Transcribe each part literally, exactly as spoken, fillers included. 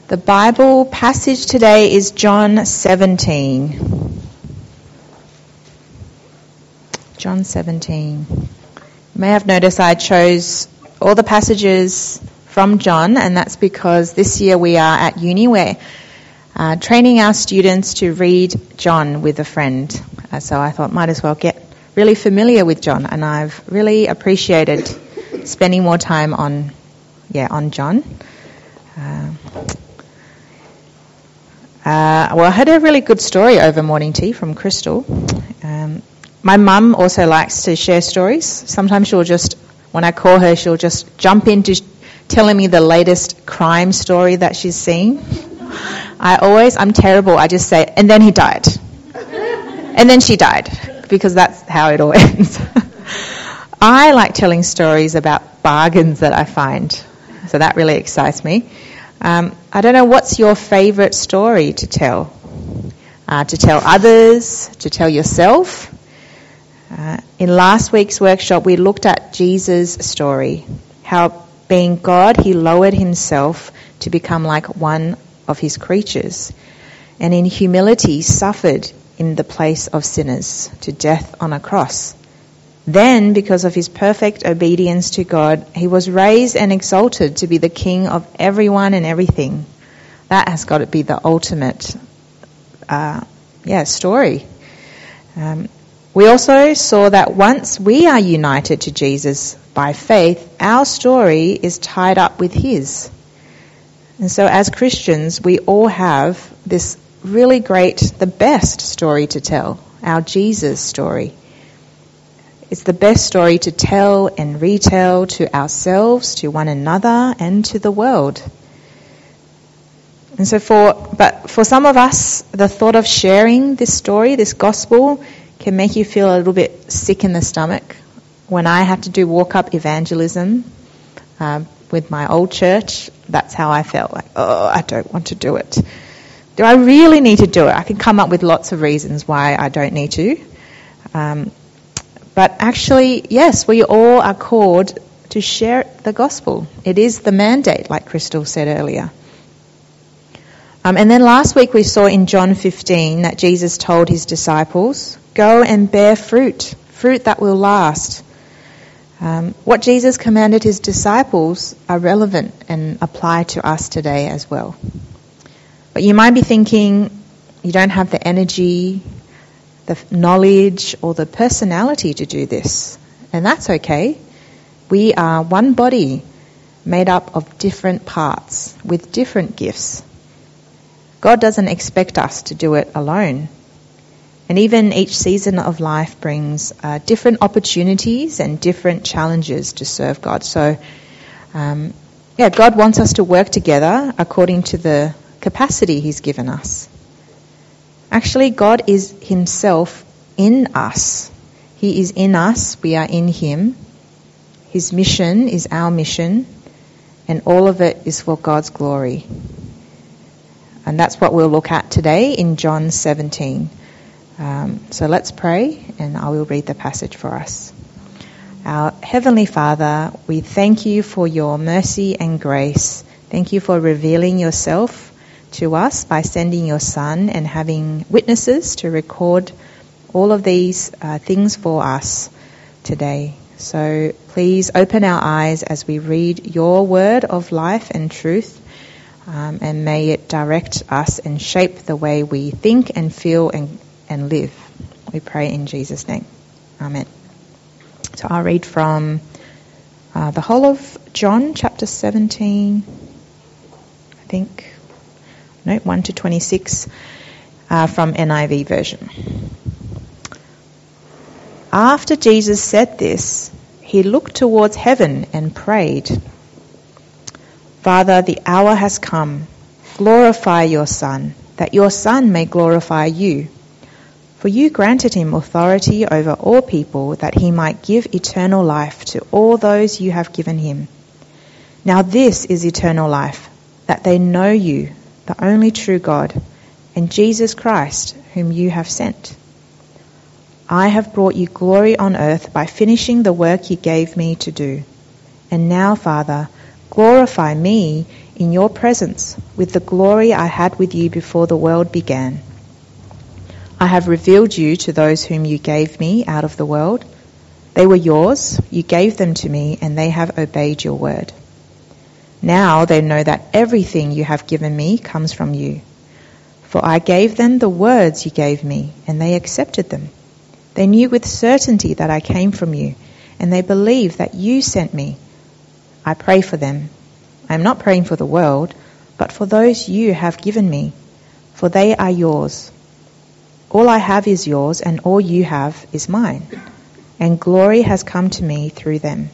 The Bible passage today is John seventeen. John seventeen. You may have noticed I chose all the passages from John, and that's because this year we are at uni. We're uh, training our students to read John with a friend. Uh, so I thought might as well get really familiar with John, and I've really appreciated spending more time on, yeah, on John. Uh, Uh, well, I had a really good story over morning tea from Crystal. Um, my mum also likes to share stories. Sometimes she'll just, when I call her, she'll just jump into sh- telling me the latest crime story that she's seen. I always, I'm terrible. I just say, and then he died. And then she died, because that's how it all ends. I like telling stories about bargains that I find. So that really excites me. Um, I don't know, what's your favourite story to tell? Uh, to tell others, to tell yourself? Uh, in last week's workshop, we looked at Jesus' story, how being God, he lowered himself to become like one of his creatures, and in humility suffered in the place of sinners to death on a cross. Then, because of his perfect obedience to God, he was raised and exalted to be the king of everyone and everything. That has got to be the ultimate uh, yeah, story. Um, we also saw that once we are united to Jesus by faith, our story is tied up with his. And so as Christians, we all have this really great, the best story to tell, our Jesus story. It's the best story to tell and retell to ourselves, to one another, and to the world. And so for, but for some of us, the thought of sharing this story, this gospel, can make you feel a little bit sick in the stomach. When I had to do walk-up evangelism uh, with my old church, that's how I felt. Like, oh, I don't want to do it. Do I really need to do it? I can come up with lots of reasons why I don't need to. Um, But actually, yes, we all are called to share the gospel. It is the mandate, like Crystal said earlier. Um, and then last week we saw in John fifteen that Jesus told his disciples, go and bear fruit, fruit that will last. Um, what Jesus commanded his disciples are relevant and apply to us today as well. But you might be thinking, you don't have the energy, the knowledge or the personality to do this. And that's okay. We are one body made up of different parts with different gifts. God doesn't expect us to do it alone. And even each season of life brings uh, different opportunities and different challenges to serve God. So, um, yeah, God wants us to work together according to the capacity he's given us. Actually, God is himself in us. He is in us, we are in him. His mission is our mission, and all of it is for God's glory. And that's what we'll look at today in John seventeen. Um, so let's pray, and I will read the passage for us. Our Heavenly Father, we thank you for your mercy and grace. Thank you for revealing yourself to us by sending your Son and having witnesses to record all of these uh, things for us today. So please open our eyes as we read your word of life and truth, um, and may it direct us and shape the way we think and feel and, and live. We pray in Jesus' name. Amen. So I'll read from uh, the whole of John chapter seventeen, I think. No, one to twenty-six uh, from N I V version. After Jesus said this, he looked towards heaven and prayed, Father, the hour has come. Glorify your Son, that your Son may glorify you. For you granted him authority over all people, that he might give eternal life to all those you have given him. Now this is eternal life, that they know you, the only true God, and Jesus Christ, whom you have sent. I have brought you glory on earth by finishing the work you gave me to do. And now, Father, glorify me in your presence with the glory I had with you before the world began. I have revealed you to those whom you gave me out of the world. They were yours, you gave them to me, and they have obeyed your word. Now they know that everything you have given me comes from you. For I gave them the words you gave me, and they accepted them. They knew with certainty that I came from you, and they believe that you sent me. I pray for them. I am not praying for the world, but for those you have given me, for they are yours. All I have is yours, and all you have is mine, and glory has come to me through them.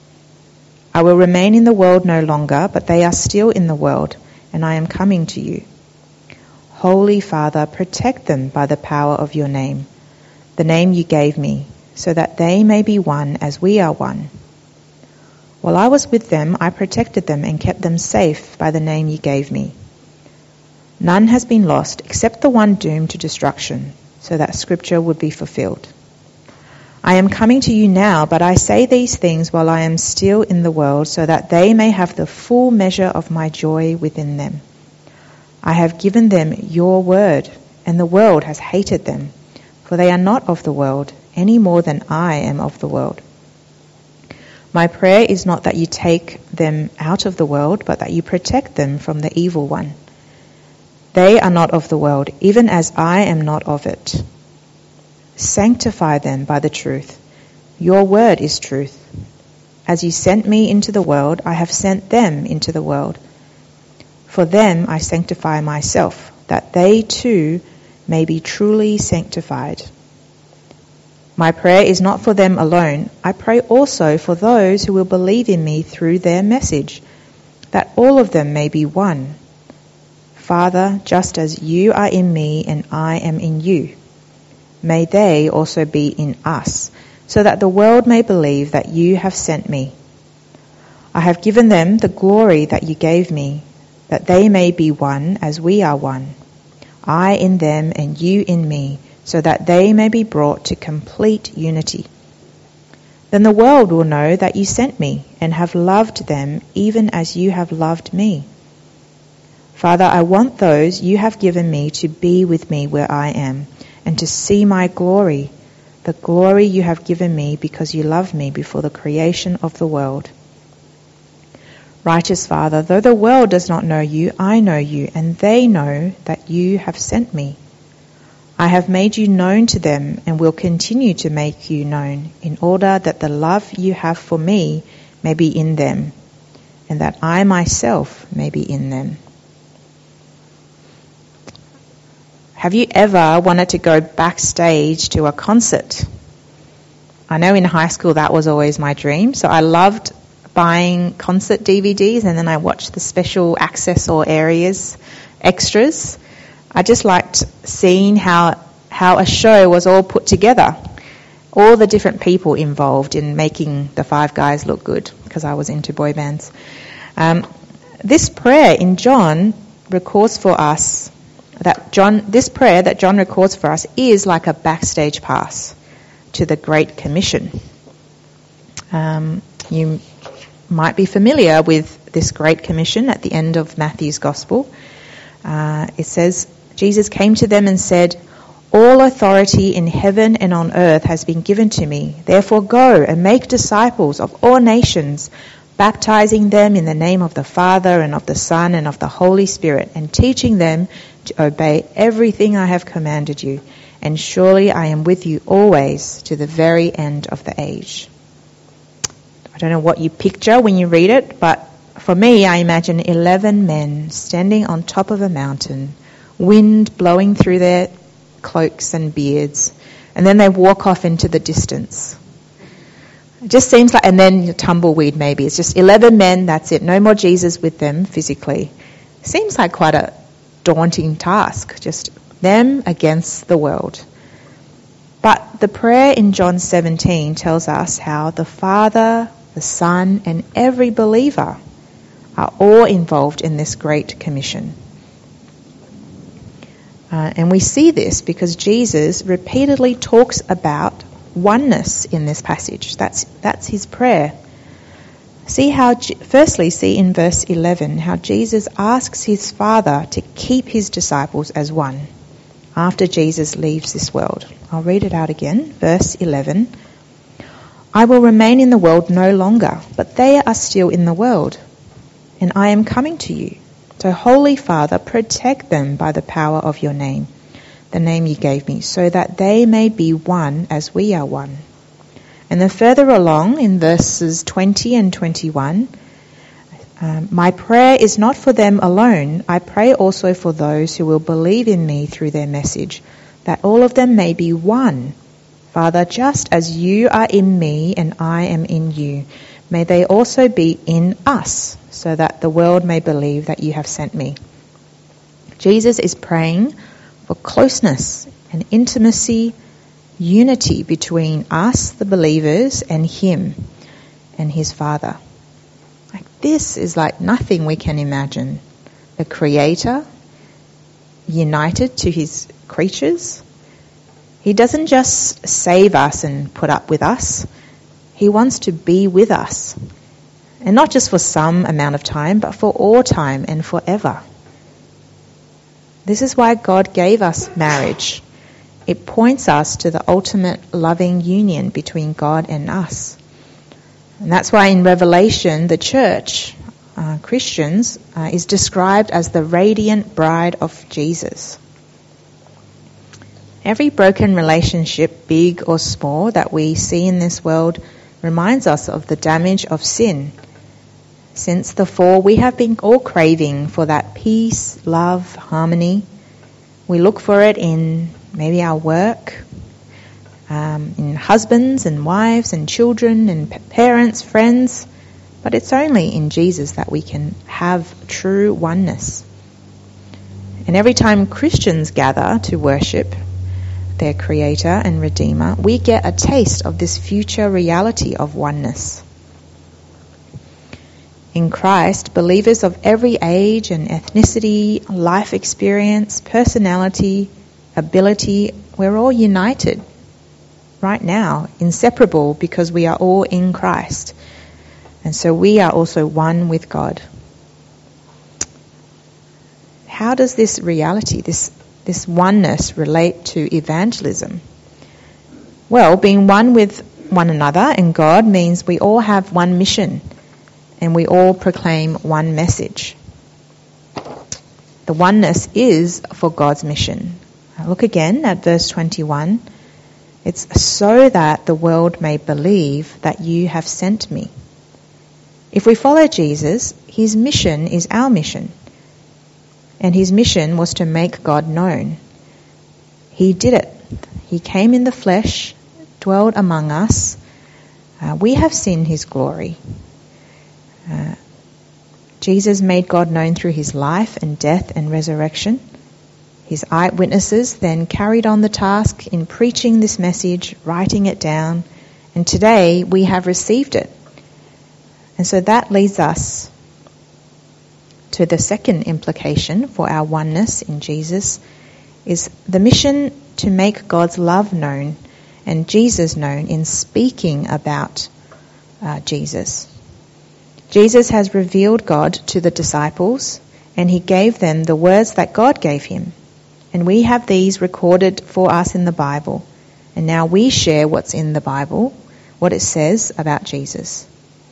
I will remain in the world no longer, but they are still in the world, and I am coming to you. Holy Father, protect them by the power of your name, the name you gave me, so that they may be one as we are one. While I was with them, I protected them and kept them safe by the name you gave me. None has been lost except the one doomed to destruction, so that scripture would be fulfilled. I am coming to you now, but I say these things while I am still in the world, so that they may have the full measure of my joy within them. I have given them your word, and the world has hated them, for they are not of the world, any more than I am of the world. My prayer is not that you take them out of the world, but that you protect them from the evil one. They are not of the world, even as I am not of it. Sanctify them by the truth. Your word is truth. As you sent me into the world, I have sent them into the world. For them I sanctify myself, that they too may be truly sanctified. My prayer is not for them alone. I pray also for those who will believe in me through their message, that all of them may be one. Father, just as you are in me and I am in you, may they also be in us, so that the world may believe that you have sent me. I have given them the glory that you gave me, that they may be one as we are one, I in them and you in me, so that they may be brought to complete unity. Then the world will know that you sent me and have loved them even as you have loved me. Father, I want those you have given me to be with me where I am, and to see my glory, the glory you have given me because you loved me before the creation of the world. Righteous Father, though the world does not know you, I know you, and they know that you have sent me. I have made you known to them and will continue to make you known, in order that the love you have for me may be in them, and that I myself may be in them. Have you ever wanted to go backstage to a concert? I know in high school that was always my dream, so I loved buying concert D V Ds, and then I watched the special access or areas extras. I just liked seeing how how a show was all put together, all the different people involved in making the Five Guys look good, because I was into boy bands. Um, this prayer in John records for us that John, this prayer that John records for us is like a backstage pass to the Great Commission. Um, you might be familiar with this Great Commission at the end of Matthew's Gospel. Uh, it says, Jesus came to them and said, "All authority in heaven and on earth has been given to me. Therefore go and make disciples of all nations, baptizing them in the name of the Father and of the Son and of the Holy Spirit, and teaching them to obey everything I have commanded you. And surely I am with you always to the very end of the age." I don't know what you picture when you read it, but for me, I imagine eleven men standing on top of a mountain, wind blowing through their cloaks and beards, and then they walk off into the distance. It just seems like, and then tumbleweed maybe. It's just eleven men, that's it. No more Jesus with them physically. Seems like quite a daunting task, just them against the world. But the prayer in John seventeen tells us how the Father, the Son, and every believer are all involved in this Great Commission. Uh, and we see this because Jesus repeatedly talks about oneness in this passage. That's that's his prayer. See how, firstly, see in verse eleven how Jesus asks his Father to keep his disciples as one after Jesus leaves this world. I'll read it out again. Verse eleven. I will remain in the world no longer, but they are still in the world, and I am coming to you. So, Holy Father, protect them by the power of your name, the name you gave me, so that they may be one as we are one. And then further along in verses twenty and twenty-one, um, my prayer is not for them alone. I pray also for those who will believe in me through their message, that all of them may be one. Father, just as you are in me and I am in you, may they also be in us, so that the world may believe that you have sent me. Jesus is praying for closeness and intimacy, unity between us, the believers, and him and his Father. Like, this is like nothing we can imagine. The Creator united to his creatures. He doesn't just save us and put up with us. He wants to be with us. And not just for some amount of time, but for all time and forever. This is why God gave us marriage. It points us to the ultimate loving union between God and us. And that's why in Revelation, the church, uh, Christians, uh, is described as the radiant bride of Jesus. Every broken relationship, big or small, that we see in this world reminds us of the damage of sin. Since the fall, we have been all craving for that peace, love, harmony. We look for it in maybe our work, um, in husbands and wives and children and p- parents, friends, but it's only in Jesus that we can have true oneness. And every time Christians gather to worship their Creator and Redeemer, we get a taste of this future reality of oneness. In Christ, believers of every age and ethnicity, life experience, personality, ability, we're all united right now, inseparable, because we are all in Christ. And so we are also one with God. How does this reality, this, this oneness relate to evangelism? Well, being one with one another and God means we all have one mission and we all proclaim one message. The oneness is for God's mission. Look again at verse twenty-one. It's so that the world may believe that you have sent me. If we follow Jesus, his mission is our mission. And his mission was to make God known. He did it. He came in the flesh, dwelled among us. Uh, we have seen his glory. Uh, Jesus made God known through his life and death and resurrection. His eyewitnesses then carried on the task in preaching this message, writing it down, and today we have received it. And so that leads us to the second implication for our oneness in Jesus, is the mission to make God's love known and Jesus known in speaking about uh, Jesus. Jesus has revealed God to the disciples, and he gave them the words that God gave him. And we have these recorded for us in the Bible. And now we share what's in the Bible, what it says about Jesus.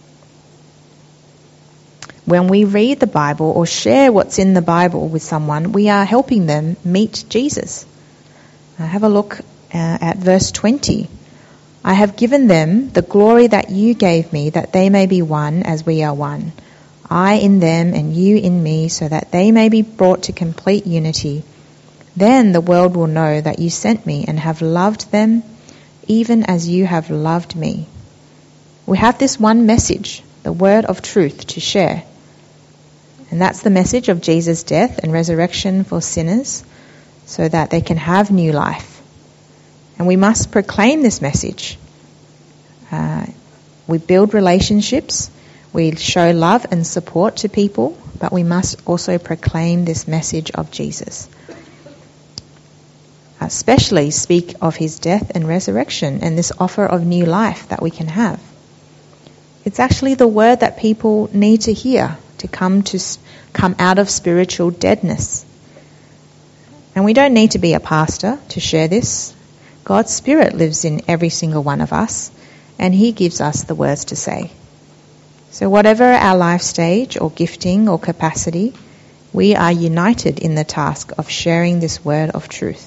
When we read the Bible or share what's in the Bible with someone, we are helping them meet Jesus. Uh, have a look uh, at verse twenty. I have given them the glory that you gave me, that they may be one as we are one. I in them and you in me, so that they may be brought to complete unity. Then the world will know that you sent me and have loved them even as you have loved me. We have this one message, the word of truth, to share. And that's the message of Jesus' death and resurrection for sinners, so that they can have new life. And we must proclaim this message. Uh, we build relationships, we show love and support to people, but we must also proclaim this message of Jesus. Especially speak of his death and resurrection and this offer of new life that we can have. It's actually the word that people need to hear to come to come out of spiritual deadness. And we don't need to be a pastor to share this. God's Spirit lives in every single one of us, and He gives us the words to say. So whatever our life stage or gifting or capacity, we are united in the task of sharing this word of truth.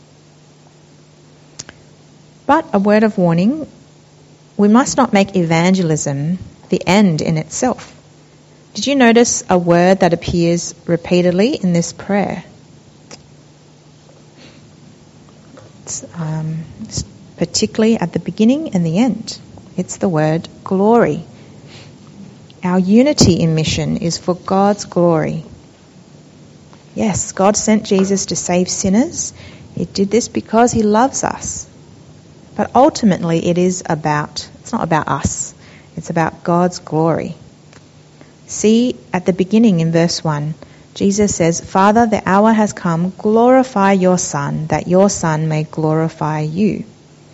But a word of warning, we must not make evangelism the end in itself. Did you notice a word that appears repeatedly in this prayer? It's, um, it's particularly at the beginning and the end. It's the word glory. Our unity in mission is for God's glory. Yes, God sent Jesus to save sinners. He did this because He loves us. But ultimately it is about, it's not about us. It's about God's glory. See, at the beginning in verse one, Jesus says, Father, the hour has come, glorify your Son, that your Son may glorify you.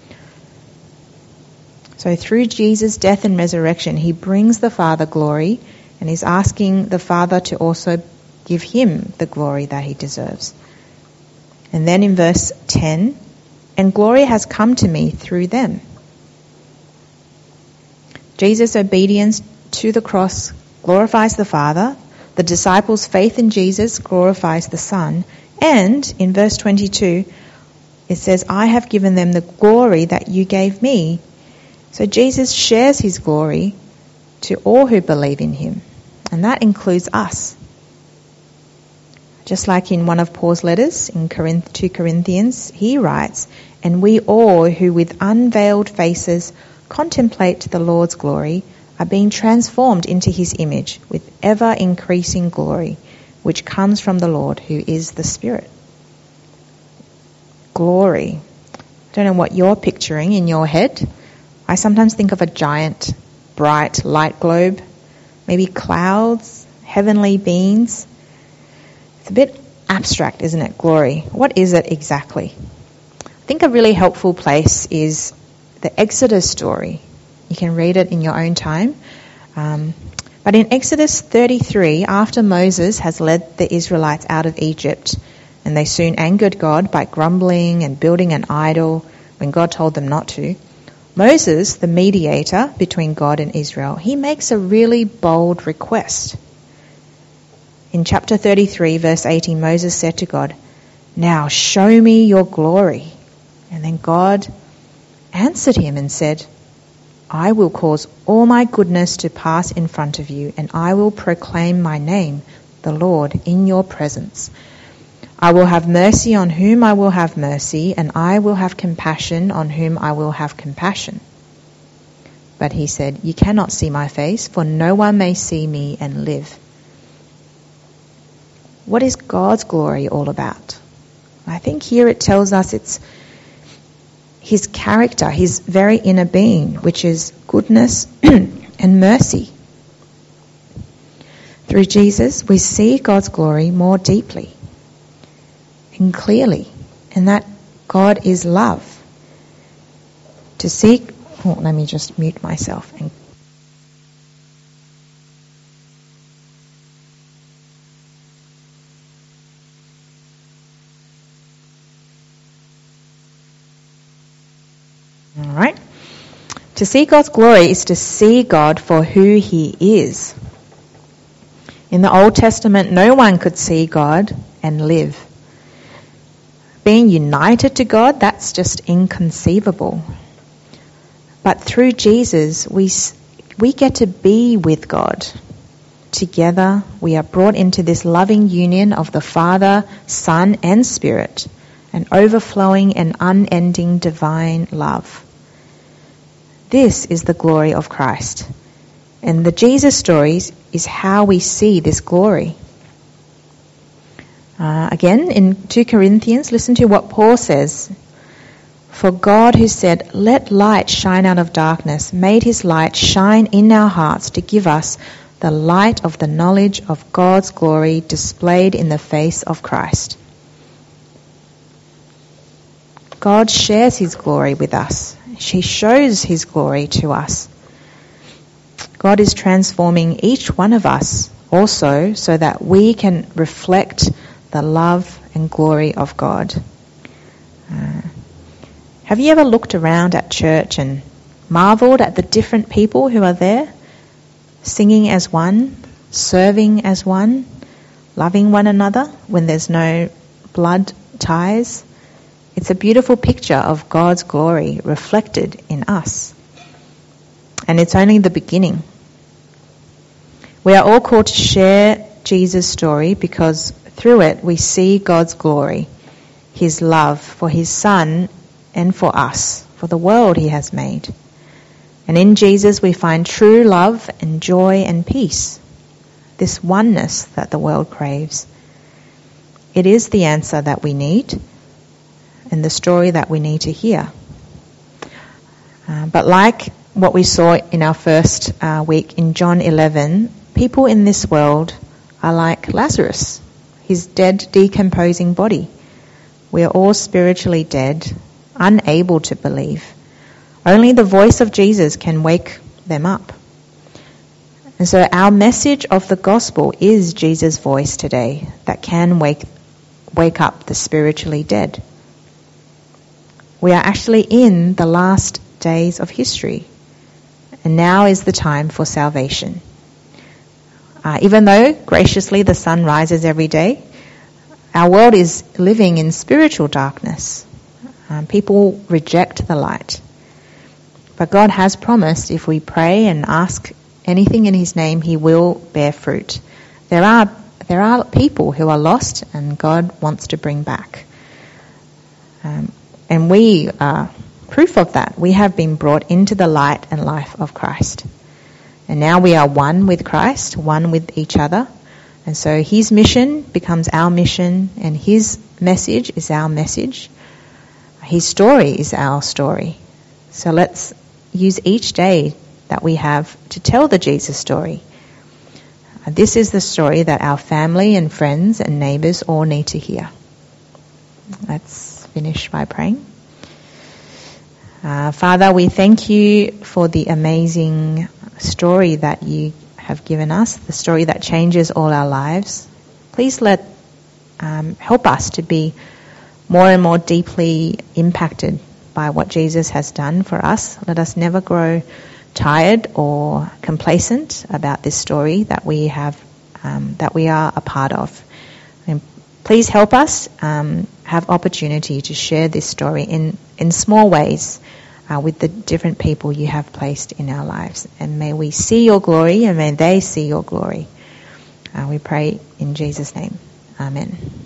So through Jesus' death and resurrection, He brings the Father glory, and He's asking the Father to also give Him the glory that He deserves. And then in verse ten, and glory has come to me through them. Jesus' obedience to the cross glorifies the Father. The disciples' faith in Jesus glorifies the Son. And in verse twenty-two, it says, I have given them the glory that you gave me. So Jesus shares His glory to all who believe in Him. And that includes us. Just like in one of Paul's letters in Corinth, two Corinthians, he writes, and we all who with unveiled faces contemplate the Lord's glory are being transformed into His image with ever-increasing glory, which comes from the Lord who is the Spirit. Glory. I don't know what you're picturing in your head. I sometimes think of a giant, bright light globe, maybe clouds, heavenly beings. It's a bit abstract, isn't it, glory? What is it exactly? I think a really helpful place is the Exodus story. You can read it in your own time. Um, but in Exodus thirty-three, after Moses has led the Israelites out of Egypt, and they soon angered God by grumbling and building an idol when God told them not to, Moses, the mediator between God and Israel, he makes a really bold request. In chapter thirty-three, verse eighteen, Moses said to God, now show me your glory. And then God answered him and said, I will cause all my goodness to pass in front of you, and I will proclaim my name, the Lord, in your presence. I will have mercy on whom I will have mercy, and I will have compassion on whom I will have compassion. But he said, you cannot see my face, for no one may see me and live. What is God's glory all about? I think here it tells us it's His character, His very inner being, which is goodness and mercy. Through Jesus, we see God's glory more deeply and clearly, and that God is love. To seek, oh, let me just mute myself and All right. To see God's glory is to see God for who He is. In the Old Testament, no one could see God and live. Being united to God, that's just inconceivable. But through Jesus, we we get to be with God. Together, we are brought into this loving union of the Father, Son, and Spirit, an overflowing and unending divine love. This is the glory of Christ. And the Jesus stories is how we see this glory. Uh, again, in two Corinthians, listen to what Paul says. For God, who said, let light shine out of darkness, made His light shine in our hearts to give us the light of the knowledge of God's glory displayed in the face of Christ. God shares His glory with us. He shows His glory to us. God is transforming each one of us also so that we can reflect the love and glory of God. Uh, have you ever looked around at church and marveled at the different people who are there, singing as one, serving as one, loving one another when there's no blood ties? It's a beautiful picture of God's glory reflected in us. And it's only the beginning. We are all called to share Jesus' story because through it we see God's glory, his love for his Son and for us, for the world he has made. And in Jesus we find true love and joy and peace, this oneness that the world craves. It is the answer that we need and the story that we need to hear. Uh, but like what we saw in our first uh, week in John eleven, people in this world are like Lazarus, his dead, decomposing body. We are all spiritually dead, unable to believe. Only the voice of Jesus can wake them up. And so our message of the gospel is Jesus' voice today that can wake, wake up the spiritually dead. We are actually in the last days of history, and now is the time for salvation. Uh, even though graciously the sun rises every day, our world is living in spiritual darkness. Um, people reject the light. But God has promised if we pray and ask anything in his name, he will bear fruit. There are there are people who are lost and God wants to bring back. Um, and we are proof of that. We have been brought into the light and life of Christ. And now we are one with Christ, one with each other. And so his mission becomes our mission and his message is our message. His story is our story. So let's use each day that we have to tell the Jesus story. This is the story that our family and friends and neighbours all need to hear. Let's finish by praying. Uh, Father, we thank you for the amazing story that you have given us, the story that changes all our lives. Please let um, help us to be more and more deeply impacted by what Jesus has done for us. Let us never grow tired or complacent about this story that we have, um, that we are a part of. And please help us um, have opportunity to share this story in, in small ways uh, with the different people you have placed in our lives. And may we see your glory and may they see your glory. Uh, we pray in Jesus' name. Amen.